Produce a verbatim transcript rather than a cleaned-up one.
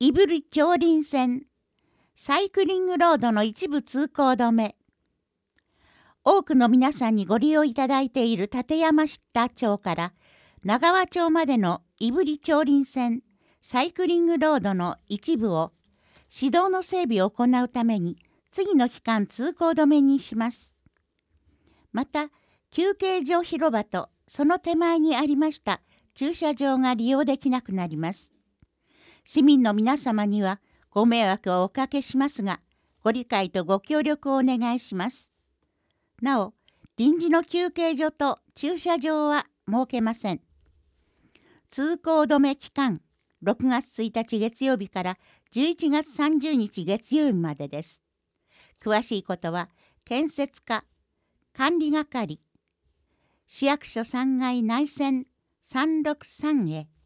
胆振長林線サイクリングロードの一部通行止め。多くの皆さんにご利用いただいている館山下町から長和町までの胆振長林線サイクリングロードの一部を市道の整備を行うために次の期間通行止めにします。また休憩所広場とその手前にありました駐車場が利用できなくなります。市民の皆様にはご迷惑をおかけしますが、ご理解とご協力をお願いします。なお、臨時の休憩所と駐車場は設けません。通行止め期間、ろくがつついたち月曜日からじゅういちがつさんじゅうにち月曜日までです。詳しいことは、建設課、管理係、市役所さんがい内線さんろくさんへ。